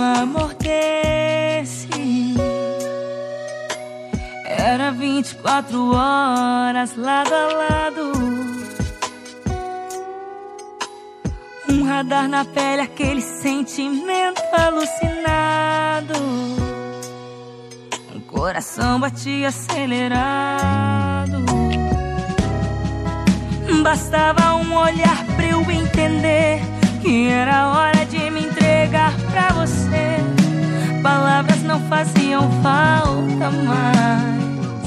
amor desse era 24 horas lado a lado. Um radar na pele, aquele sentimento alucinado. Um coração batia acelerado. Bastava um olhar pra eu entender que era hora de me entregar pra você. Palavras não faziam falta mais.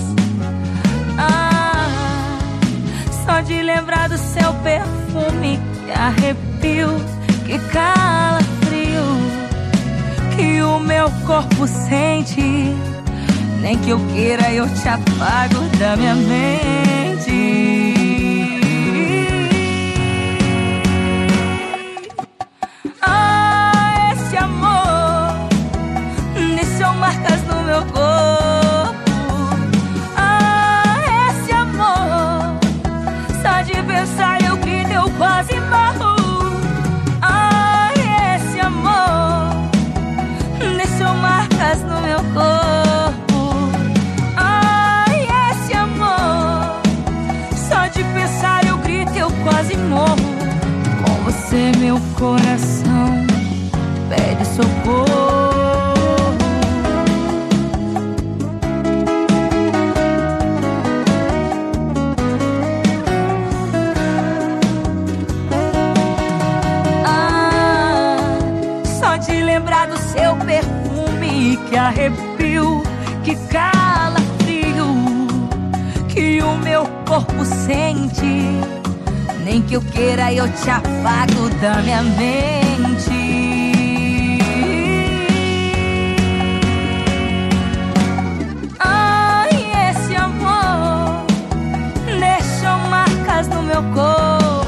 Só de lembrar do seu perfume, que arrepio, que calafrio, que o meu corpo sente. Nem que eu queira eu te apago da minha mente. Esse amor deixou marcas no meu corpo. Esse amor, só de pensar eu grito, eu quase morro. Esse amor deixou marcas no meu corpo. Esse amor, só de pensar eu grito, eu quase morro. Com você meu coração pede socorro. Só de lembrar do seu perfume, que arrepio, que calafrio, que o meu corpo sente. Nem que eu queira eu te apago da minha mente. Esse amor deixou marcas no meu corpo.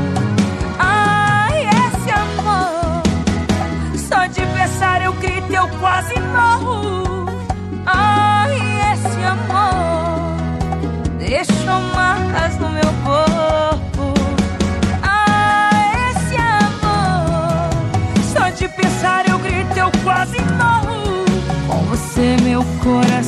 Esse amor, só de pensar eu grito, eu quase morro. Esse amor deixou marcas no meu corpo. Esse amor, só de pensar eu grito, eu quase morro. Com você meu coração